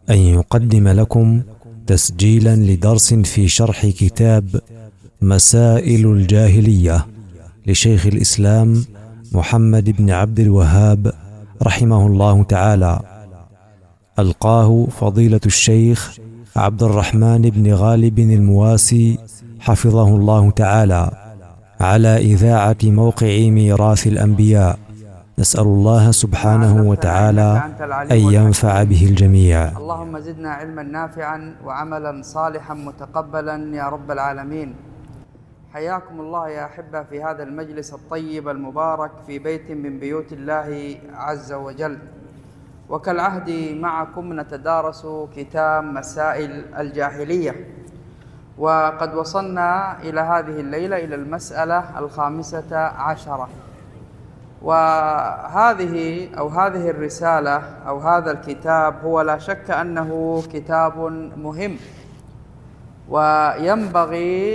أن يقدم لكم تسجيلا لدرس في شرح كتاب مسائل الجاهلية لشيخ الإسلام محمد بن عبد الوهاب رحمه الله تعالى. ألقاه فضيلة الشيخ عبد الرحمن بن غالب المواسي حفظه الله تعالى على إذاعة موقع ميراث الأنبياء. نسأل الله سبحانه وتعالى أن ينفع به الجميع. اللهم زدنا علما نافعا وعملا صالحا متقبلا يا رب العالمين. حياكم الله يا أحبة في هذا المجلس الطيب المبارك في بيت من بيوت الله عز وجل، وكالعهد معكم نتدارس كتاب مسائل الجاهلية، وقد وصلنا إلى هذه الليلة إلى المسألة 15، وهذه هذه الرسالة أو هذا الكتاب هو لا شك أنه كتاب مهم، وينبغي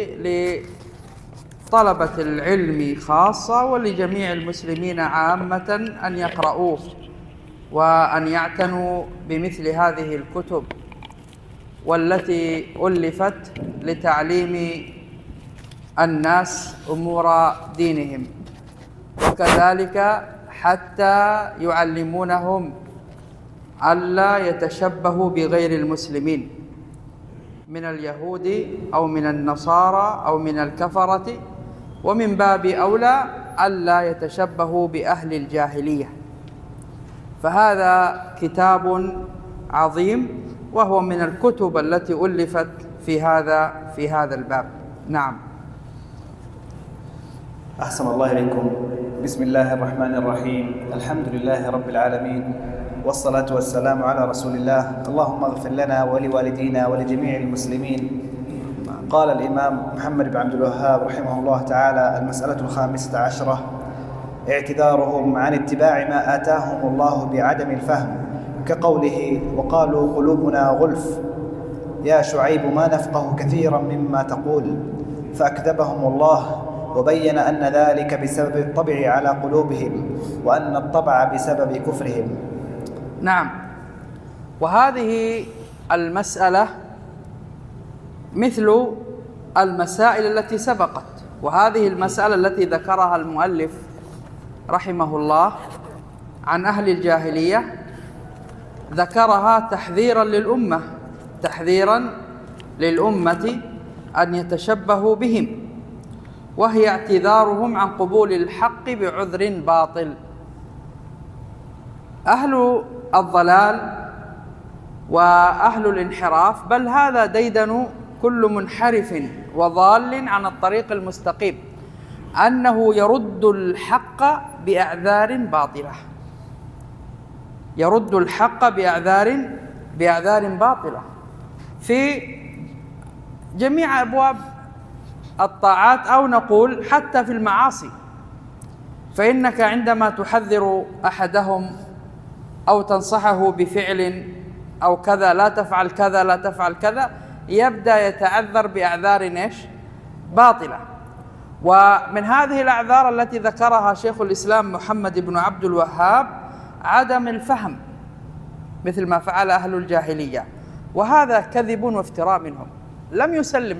لطلبة العلم خاصة ولجميع المسلمين عامة أن يقرؤوه وأن يعتنوا بمثل هذه الكتب، والتي ألفت لتعليم الناس أمور دينهم، وكذلك حتى يعلمونهم ألا يتشبهوا بغير المسلمين من اليهود أو من النصارى أو من الكفرة، ومن باب أولى ألا يتشبهوا بأهل الجاهلية. فهذا كتاب عظيم، وهو من الكتب التي ألفت في هذا الباب. نعم. أحسن الله إليكم. بسم الله الرحمن الرحيم. الحمد لله رب العالمين، والصلاة والسلام على رسول الله. اللهم اغفر لنا ولوالدينا ولجميع المسلمين. قال الإمام محمد بن عبد الوهاب رحمه الله تعالى: المسألة 15، اعتذارهم عن اتباع ما آتاهم الله بعدم الفهم، كقوله: وقالوا قلوبنا غلف يا شعيب ما نفقه كثيرا مما تقول، فأكذبهم الله وبين أن ذلك بسبب الطبع على قلوبهم، وأن الطبع بسبب كفرهم. نعم. وهذه المسألة مثل المسائل التي سبقت، وهذه المسألة التي ذكرها المؤلف رحمه الله عن أهل الجاهلية ذكرها تحذيرا للأمة أن يتشبهوا بهم، وهي اعتذارهم عن قبول الحق بعذر باطل. أهل الضلال وأهل الانحراف، بل هذا ديدن كل منحرف وضال عن الطريق المستقيم، أنه يرد الحق بأعذار باطلة، يرد الحق بأعذار باطلة في جميع أبواب الطاعات، أو نقول حتى في المعاصي. فإنك عندما تحذر أحدهم أو تنصحه بفعل أو كذا، لا تفعل كذا لا تفعل كذا، يبدأ يتعذر بأعذار باطلة. ومن هذه الأعذار التي ذكرها شيخ الإسلام محمد بن عبد الوهاب عدم الفهم، مثل ما فعل أهل الجاهلية، وهذا كذب وافتراء منهم، لم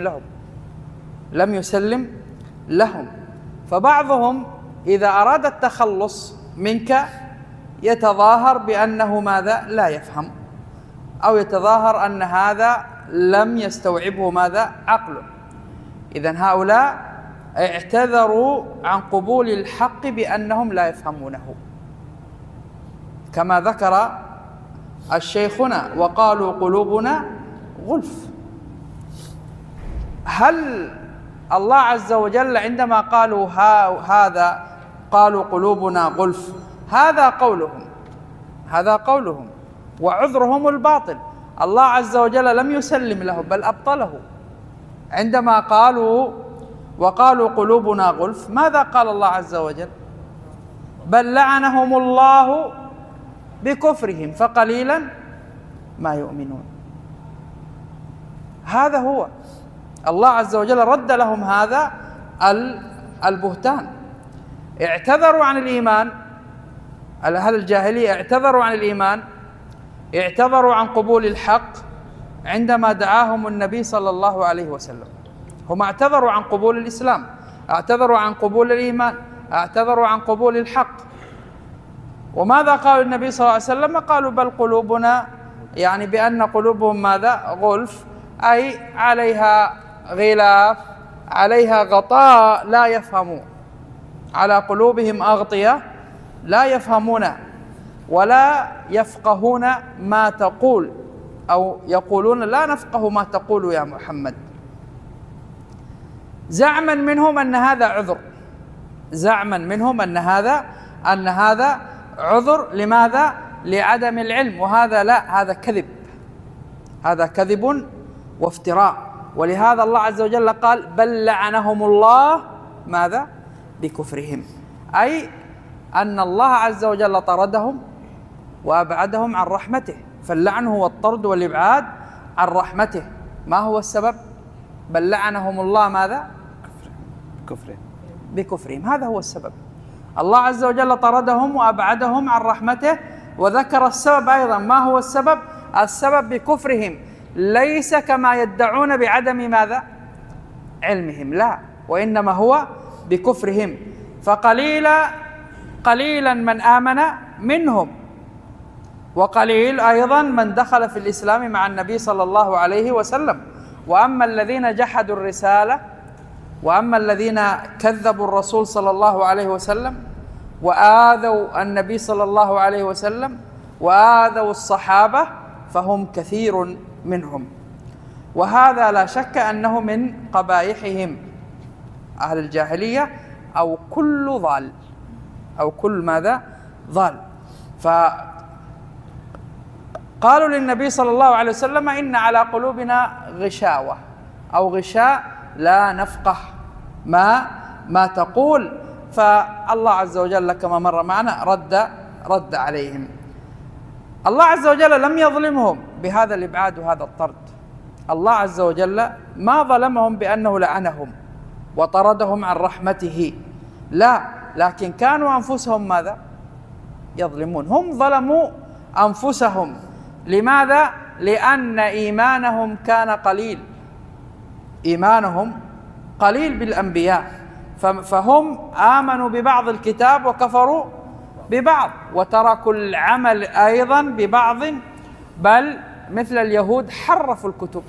يسلم لهم. فبعضهم إذا أراد التخلص منك يتظاهر بأنه ماذا؟ لا يفهم، أو يتظاهر أن هذا لم يستوعبه ماذا؟ عقله. إذن هؤلاء اعتذروا عن قبول الحق بأنهم لا يفهمونه، كما ذكر الشيخنا: وقالوا قلوبنا غلف. هل الله عز وجل عندما قالوا قالوا قلوبنا غلف، هذا قولهم وعذرهم الباطل، الله عز وجل لم يسلم له بل أبطله. عندما قالوا وقالوا قلوبنا غلف، ماذا قال الله عز وجل؟ بل لعنهم الله بكفرهم فقليلا ما يؤمنون. هذا هو الله عز وجل رد لهم هذا البهتان. اعتذروا عن الإيمان، أهل الجاهلية اعتذروا عن الإيمان اعتذروا عن قبول الحق عندما دعاهم النبي صلى الله عليه وسلم. هم اعتذروا عن قبول الإسلام، اعتذروا عن قبول الإيمان، اعتذروا عن قبول الحق. وماذا قالوا النبي صلى الله عليه وسلم؟ قالوا بل قلوبنا، يعني بأن قلوبهم ماذا؟ غلف، أي عليها غلاف، عليها غطاء لا يفهمون، على قلوبهم أغطية لا يفهمون ولا يفقهون ما تقول، أو يقولون لا نفقه ما تقول يا محمد، زعما منهم أن هذا عذر، زعما منهم أن هذا عذر. لماذا؟ لعدم العلم، وهذا لا، هذا كذب، هذا كذب وافتراء. ولهذا الله عز وجل قال بل لعنهم الله ماذا؟ بكفرهم، أي أن الله عز وجل طردهم وأبعدهم عن رحمته. فاللعن هو الطرد والإبعاد عن رحمته. ما هو السبب؟ بل لعنهم الله ماذا؟ بكفرهم، هذا هو السبب. الله عز وجل طردهم وأبعدهم عن رحمته، وذكر السبب أيضا. ما هو السبب؟ السبب بكفرهم، ليس كما يدعون بعدم ماذا؟ علمهم، لا، وإنما هو بكفرهم. قليلا من آمن منهم، وقليل أيضا من دخل في الإسلام مع النبي صلى الله عليه وسلم. وأما الذين جحدوا الرسالة، وأما الذين كذبوا الرسول صلى الله عليه وسلم وآذوا النبي صلى الله عليه وسلم وآذوا الصحابة، فهم كثير منهم. وهذا لا شك أنه من قبائحهم، أهل الجاهلية، أو كل ضال، أو كل ماذا؟ ضال. فقالوا للنبي صلى الله عليه وسلم إن على قلوبنا غشاوة أو غشاء لا نفقه ما تقول. فالله عز وجل كما مر معنا رد عليهم. الله عز وجل لم يظلمهم بهذا الإبعاد وهذا الطرد. الله عز وجل ما ظلمهم بأنه لعنهم وطردهم عن رحمته، لا، لكن كانوا أنفسهم ماذا؟ يظلمون. هم ظلموا أنفسهم. لماذا؟ لأن إيمانهم كان قليل، إيمانهم قليل بالأنبياء، فهم آمنوا ببعض الكتاب وكفروا ببعض، وتركوا العمل أيضا ببعض، بل مثل اليهود حرفوا الكتب،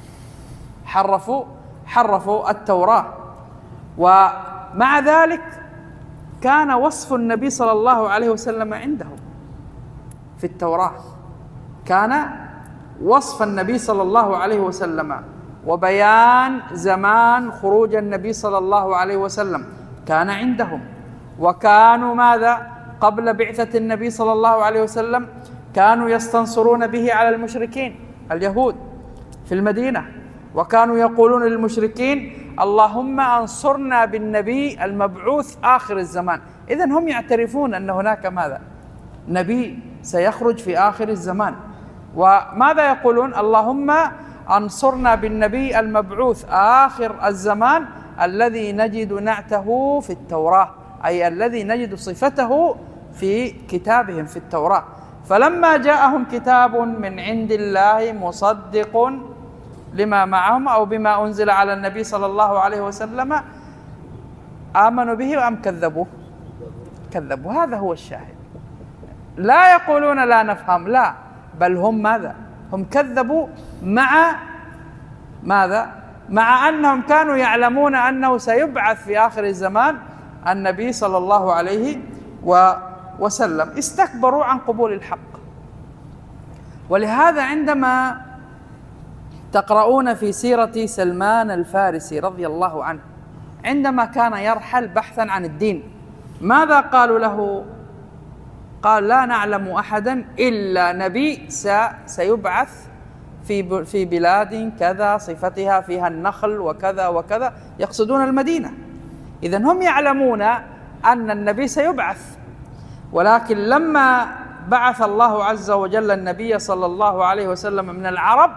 حرفوا التوراة. ومع ذلك كان وصف النبي صلى الله عليه وسلم عندهم في التوراة، كان وصف النبي صلى الله عليه وسلم وبيان زمان خروج النبي صلى الله عليه وسلم كان عندهم. وكانوا ماذا؟ قبل بعثة النبي صلى الله عليه وسلم كانوا يستنصرون به على المشركين اليهود في المدينة، وكانوا يقولون للمشركين اللهم انصرنا بالنبي المبعوث آخر الزمان. إذن هم يعترفون أن هناك ماذا؟ نبي سيخرج في آخر الزمان. وماذا يقولون؟ اللهم انصرنا بالنبي المبعوث آخر الزمان الذي نجد نعته في التوراة، أي الذي نجد صفته في كتابهم في التوراة. فلما جاءهم كتاب من عند الله مصدق لما معهم أو بما أنزل على النبي صلى الله عليه وسلم، آمنوا به أم كذبوه؟ كذبوا. هذا هو الشاهد. لا يقولون لا نفهم، لا، بل هم ماذا؟ هم كذبوا مع ماذا؟ مع أنهم كانوا يعلمون أنه سيبعث في آخر الزمان النبي صلى الله عليه وسلم. استكبروا عن قبول الحق. ولهذا عندما تقرؤون في سيرة سلمان الفارسي رضي الله عنه، عندما كان يرحل بحثا عن الدين، ماذا قالوا له؟ قال لا نعلم أحدا إلا نبي سيبعث في بلاد كذا صفتها فيها النخل وكذا وكذا، يقصدون المدينة. إذن هم يعلمون أن النبي سيبعث، ولكن لما بعث الله عز وجل النبي صلى الله عليه وسلم من العرب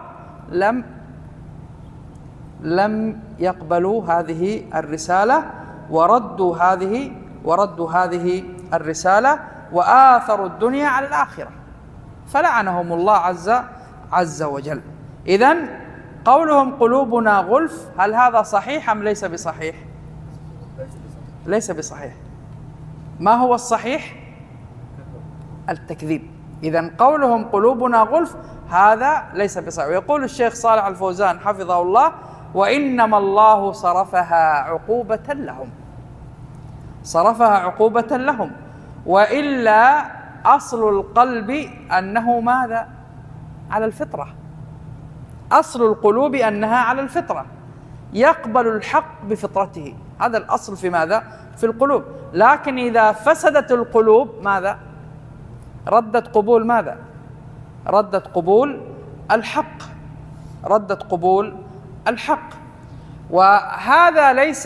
لم يقبلوا هذه الرسالة، وردوا هذه الرسالة، وآثروا الدنيا على الآخرة. فلعنهم الله عز وجل. إذن قولهم قلوبنا غلف، هل هذا صحيح أم ليس بصحيح؟ ليس بصحيح. ما هو الصحيح؟ التكذيب. إذن قولهم قلوبنا غلف هذا ليس بصحيح. ويقول الشيخ صالح الفوزان حفظه الله: وإنما الله صرفها عقوبة لهم، صرفها عقوبة لهم، وإلا أصل القلب أنه ماذا؟ على الفطرة. أصل القلوب أنها على الفطرة، يقبل الحق بفطرته، هذا الأصل في ماذا؟ في القلوب. لكن إذا فسدت القلوب ماذا؟ ردت قبول ماذا؟ ردت قبول الحق، ردت قبول الحق. وهذا ليس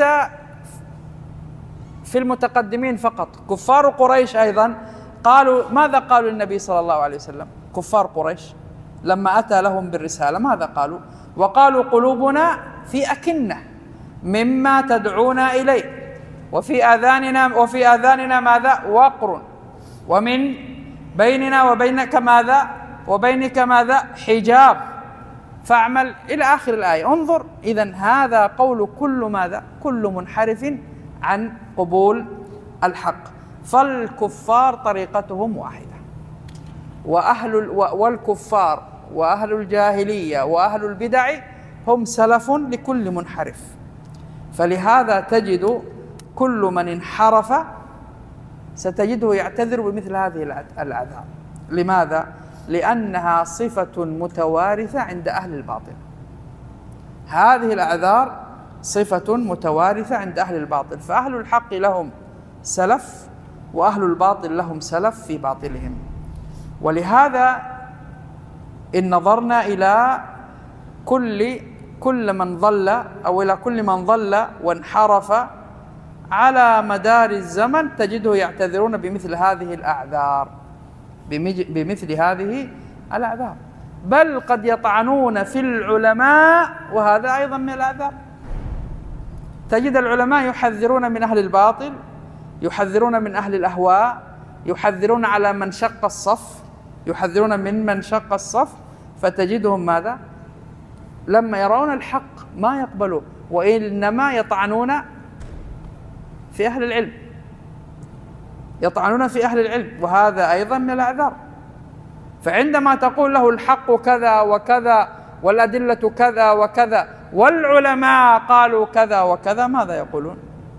في المتقدمين فقط، كفار قريش أيضا قالوا، ماذا قالوا للنبي صلى الله عليه وسلم؟ كفار قريش لما أتى لهم بالرسالة ماذا قالوا؟ وقالوا قلوبنا في أكنة مما تدعونا إليه، وفي آذاننا ماذا؟ وقر، ومن بيننا وبينك ماذا؟ وبينك ماذا؟ حجاب، فاعمل إلى آخر الآية. انظر، إذن هذا قول كل ماذا؟ كل منحرف عن قبول الحق. فالكفار طريقتهم واحدة، والكفار وأهل الجاهلية وأهل البدع هم سلف لكل منحرف. فلهذا تجد كل من انحرف ستجده يعتذر بمثل هذه الأعذار. لماذا؟ لأنها صفة متوارثة عند أهل الباطل. هذه الأعذار صفة متوارثة عند أهل الباطل، فأهل الحق لهم سلف وأهل الباطل لهم سلف في باطلهم. ولهذا إن نظرنا إلى كل من ضل، أو إلى كل من ضل وانحرف على مدار الزمن تجده يعتذرون بمثل هذه الأعذار، بمثل هذه الأعذار، بل قد يطعنون في العلماء، وهذا أيضا من الأعذار. تجد العلماء يحذرون من أهل الباطل، يحذرون من أهل الأهواء، يحذرون على من شق الصف، يحذرون من شق الصف، فتجدهم ماذا؟ لما يرون الحق ما يقبلوه، وإنما يطعنون في أهل العلم، يطعنون في أهل العلم، وهذا أيضا من الأعذار. فعندما تقول له الحق كذا وكذا والأدلة كذا وكذا والعلماء قالوا كذا وكذا، ماذا يقولون؟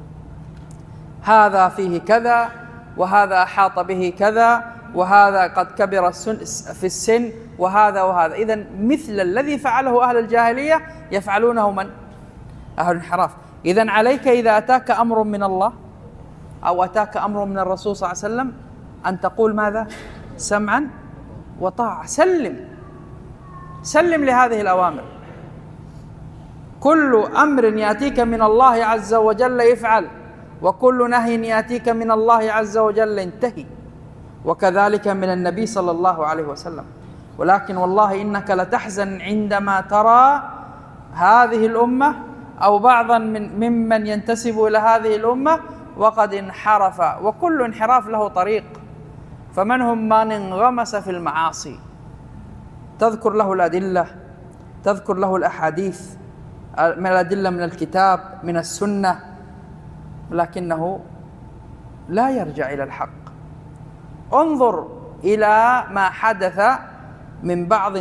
هذا فيه كذا، وهذا أحاط به كذا، وهذا قد كبر في السن، وهذا. إذن مثل الذي فعله أهل الجاهلية يفعلونه من؟ أهل الانحراف. إذن عليك إذا أتاك أمر من الله أو أتاك أمر من الرسول صلى الله عليه وسلم أن تقول ماذا؟ سمعا وطاعة. سلم لهذه الأوامر. كل أمر يأتيك من الله عز وجل افعل، وكل نهي يأتيك من الله عز وجل انتهي، وكذلك من النبي صلى الله عليه وسلم. ولكن والله إنك لتحزن عندما ترى هذه الأمة أو بعضا ممن ينتسب إلى هذه الأمة وقد انحرف، وكل انحراف له طريق. فمنهم من انغمس في المعاصي، تذكر له الأدلة، تذكر له الأحاديث، من الأدلة من الكتاب من السنة، لكنه لا يرجع إلى الحق. انظر إلى ما حدث من بعض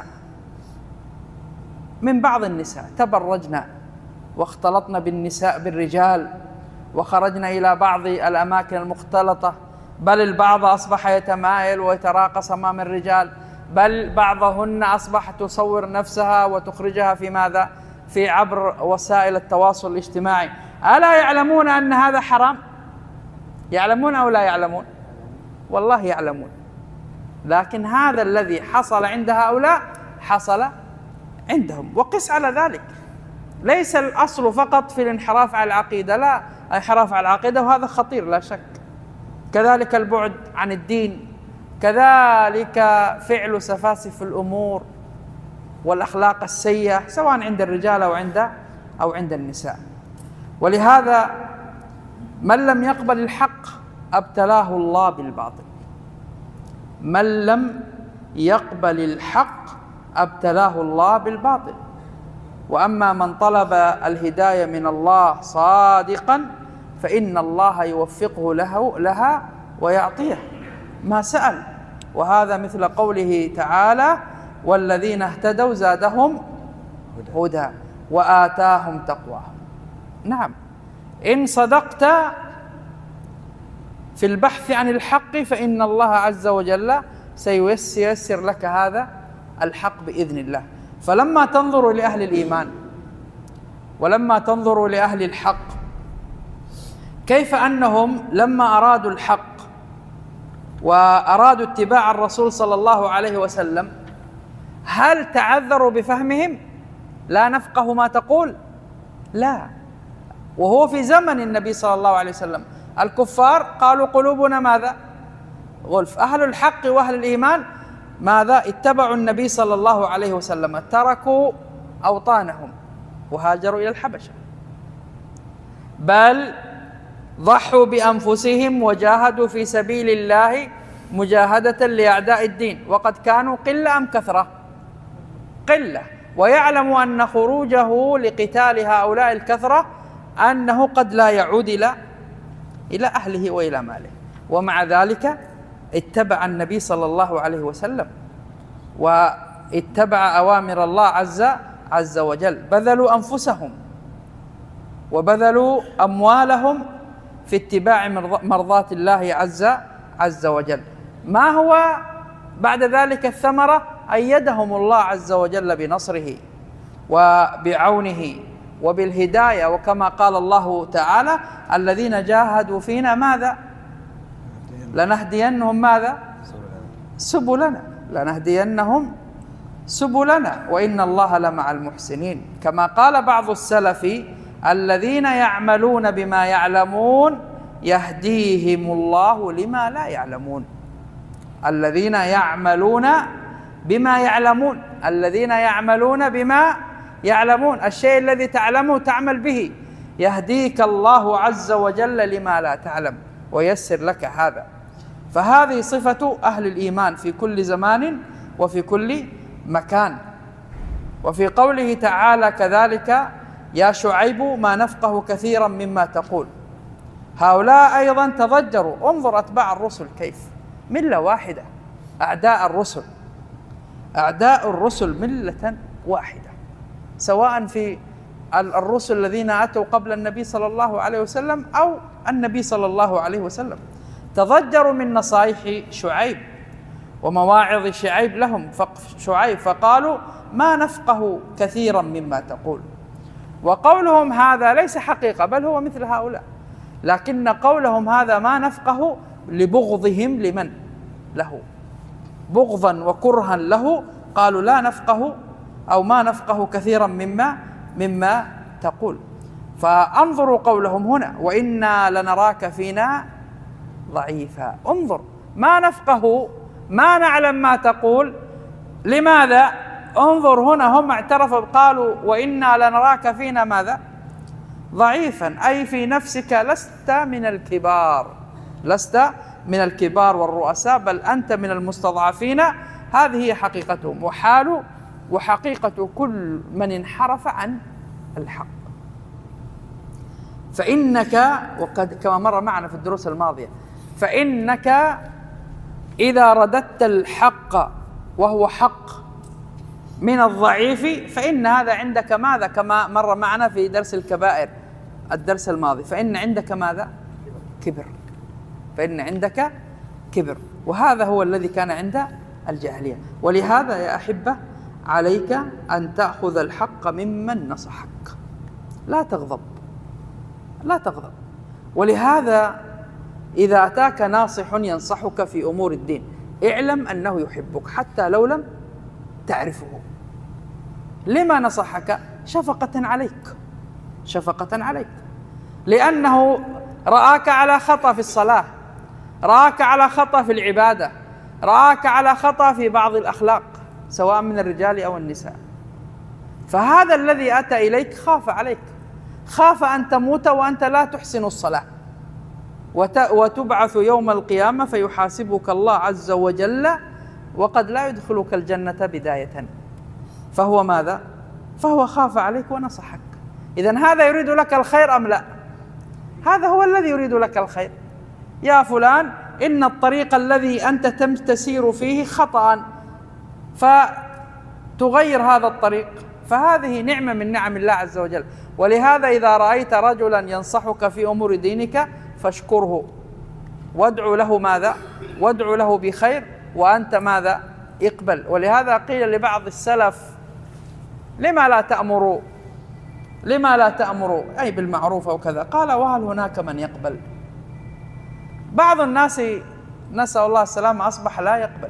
النساء تبرجنا واختلطنا بالرجال، وخرجنا إلى بعض الأماكن المختلطة، بل البعض أصبح يتمايل ويتراقص أمام الرجال، بل بعضهن أصبحت تصور نفسها وتخرجها في ماذا؟ في عبر وسائل التواصل الاجتماعي. ألا يعلمون أن هذا حرام؟ يعلمون أو لا يعلمون؟ والله يعلمون. لكن هذا الذي حصل عند هؤلاء حصل عندهم. وقس على ذلك، ليس الأصل فقط في الانحراف على العقيدة، لا، الانحراف على العقيدة وهذا خطير لا شك، كذلك البعد عن الدين، كذلك فعل سفاسف الأمور والأخلاق السيئة سواء عند الرجال أو عند النساء. ولهذا من لم يقبل الحق ابتلاه الله بالباطل. من لم يقبل الحق ابتلاه الله بالباطل. وأما من طلب الهداية من الله صادقا فإن الله يوفقه لها ويعطيه ما سأل. وهذا مثل قوله تعالى: والذين اهتدوا زادهم هدى وآتاهم تقواهم. نعم، إن صدقت في البحث عن الحق فإن الله عز وجل سييسر لك هذا الحق بإذن الله. فلما تنظر لأهل الإيمان ولما تنظر لأهل الحق كيف أنهم لما أرادوا الحق وأرادوا اتباع الرسول صلى الله عليه وسلم هل تعذروا بفهمهم؟ لا نفقه ما تقول؟ لا. وهو في زمن النبي صلى الله عليه وسلم الكفار قالوا قلوبنا ماذا؟ غلف. أهل الحق وأهل الإيمان ماذا؟ اتبعوا النبي صلى الله عليه وسلم، تركوا أوطانهم وهاجروا إلى الحبشة، بل ضحوا بأنفسهم وجاهدوا في سبيل الله مجاهدة لأعداء الدين. وقد كانوا قلة أم كثرة؟ قلة. ويعلم أن خروجه لقتال هؤلاء الكثرة أنه قد لا يعود إلى أهله وإلى ماله، ومع ذلك اتبع النبي صلى الله عليه وسلم واتبع أوامر الله عز وجل، بذلوا أنفسهم وبذلوا أموالهم في اتباع مرضاة الله عز وجل. ما هو بعد ذلك الثمرة؟ أيدهم الله عز وجل بنصره وبعونه وبالهداية، وكما قال الله تعالى: الذين جاهدوا فينا ماذا؟ لنهدينهم ماذا؟ سبلنا. لنهدينهم سبلنا وإن الله لمع المحسنين. كما قال بعض السلف: الذين يعملون بما يعلمون يهديهم الله لما لا يعلمون. الذين يعملون بما يعلمون، الذين يعملون بما يعلمون، الشيء الذي تعلمه تعمل به، يهديك الله عز وجل لما لا تعلم ويسر لك هذا. فهذه صفة أهل الإيمان في كل زمان وفي كل مكان. وفي قوله تعالى كذلك: يا شعيب ما نفقه كثيرا مما تقول. هؤلاء أيضا تضجروا. انظر أتباع الرسل كيف، ملة واحدة. أعداء الرسل ملة واحدة، سواء في الرسل الذين أتوا قبل النبي صلى الله عليه وسلم أو النبي صلى الله عليه وسلم. تضجروا من نصائح شعيب ومواعظ شعيب فقالوا: ما نفقه كثيرا مما تقول. وقولهم هذا ليس حقيقة، بل هو مثل هؤلاء، لكن قولهم هذا ما نفقه لبغضهم لمن له، بغضا وكرها له، قالوا لا نفقه أو ما نفقه كثيرا مما تقول. فانظروا قولهم هنا: وإنا لنراك فينا ضعيفا. انظر، ما نفقه، ما نعلم ما تقول. لماذا؟ انظر هنا، هم اعترفوا قالوا: وإنا لنراك فينا ماذا؟ ضعيفا، أي في نفسك لست من الكبار والرؤساء، بل أنت من المستضعفين. هذه هي حقيقتهم وحال وحقيقة كل من انحرف عن الحق. فإنك، وقد كما مر معنا في الدروس الماضية، فإنك إذا رددت الحق وهو حق من الضعيف فإن هذا عندك ماذا؟ كما مر معنا في درس الكبائر الدرس الماضي، فإن عندك ماذا؟ كبر. فإن عندك كبر، وهذا هو الذي كان عند الجاهلية. ولهذا يا أحبة عليك أن تأخذ الحق ممن نصحك، لا تغضب. ولهذا إذا أتاك ناصح ينصحك في أمور الدين اعلم أنه يحبك حتى لو لم تعرفه. لما نصحك؟ شفقة عليك، لأنه رآك على خطأ في الصلاة، رآك على خطأ في العبادة، رآك على خطأ في بعض الأخلاق سواء من الرجال أو النساء. فهذا الذي أتى إليك خاف عليك، خاف أن تموت وأنت لا تحسن الصلاة وتبعث يوم القيامة فيحاسبك الله عز وجل وقد لا يدخلك الجنة بداية. فهو ماذا؟ فهو خاف عليك ونصحك. إذن هذا يريد لك الخير أم لا؟ هذا هو الذي يريد لك الخير. يا فلان إن الطريق الذي أنت تسير فيه خطأ، فتغير هذا الطريق، فهذه نعمة من نعم الله عز وجل. ولهذا إذا رأيت رجلا ينصحك في أمور دينك فاشكره، وادعو له ماذا؟ وادعو له بخير، وأنت ماذا؟ اقبل. ولهذا قيل لبعض السلف: لما لا تأمروا؟ لما لا تأمروا أي بالمعروف أو كذا؟ قال: وهل هناك من يقبل؟ بعض الناس نسأل الله السلامة أصبح لا يقبل،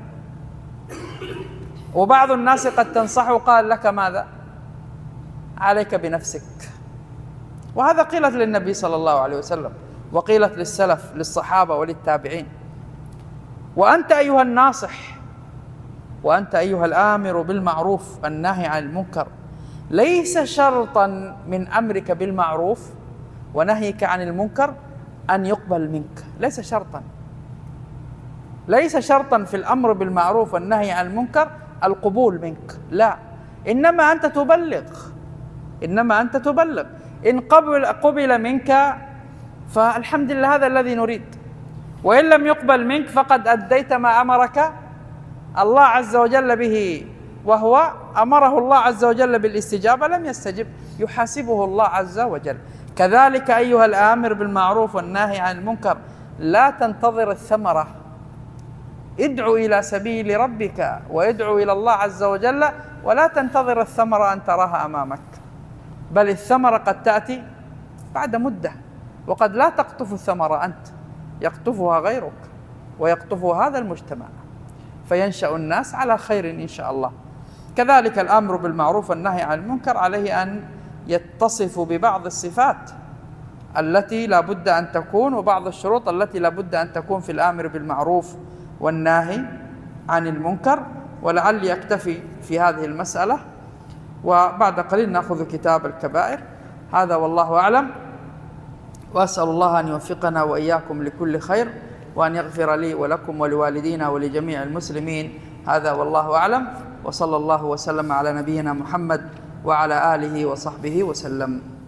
وبعض الناس قد تنصحه قال لك ماذا؟ عليك بنفسك. وهذا قيلت للنبي صلى الله عليه وسلم، وقيلت للسلف للصحابة وللتابعين. وأنت أيها الناصح، وأنت أيها الآمر بالمعروف الناهي عن المنكر، ليس شرطا من أمرك بالمعروف ونهيك عن المنكر أن يقبل منك. ليس شرطا، ليس شرطا في الأمر بالمعروف والنهي عن المنكر القبول منك، لا، إنما أنت تبلغ، إنما أنت تبلغ. إن قبل منك فالحمد لله، هذا الذي نريد. وإن لم يقبل منك فقد أديت ما أمرك الله عز وجل به، وهو أمره الله عز وجل بالاستجابة، لم يستجب، يحاسبه الله عز وجل. كذلك أيها الآمر بالمعروف والناهي عن المنكر، لا تنتظر الثمرة. ادعو إلى سبيل ربك وادعو إلى الله عز وجل، ولا تنتظر الثمرة أن تراها أمامك، بل الثمرة قد تأتي بعد مدة، وقد لا تقطف الثمرة أنت، يقطفها غيرك ويقطفها هذا المجتمع، فينشأ الناس على خير إن شاء الله. كذلك الأمر بالمعروف والنهي عن المنكر عليه أن يتصف ببعض الصفات التي لا بد أن تكون، وبعض الشروط التي لا بد أن تكون في الآمر بالمعروف والناهي عن المنكر. ولعلي أكتفي في هذه المسألة، وبعد قليل نأخذ كتاب الكبائر. هذا والله أعلم، وأسأل الله أن يوفقنا وإياكم لكل خير، وأن يغفر لي ولكم ولوالدينا ولجميع المسلمين. هذا والله أعلم، وصلى الله وسلم على نبينا محمد وعلى آله وصحبه وسلم.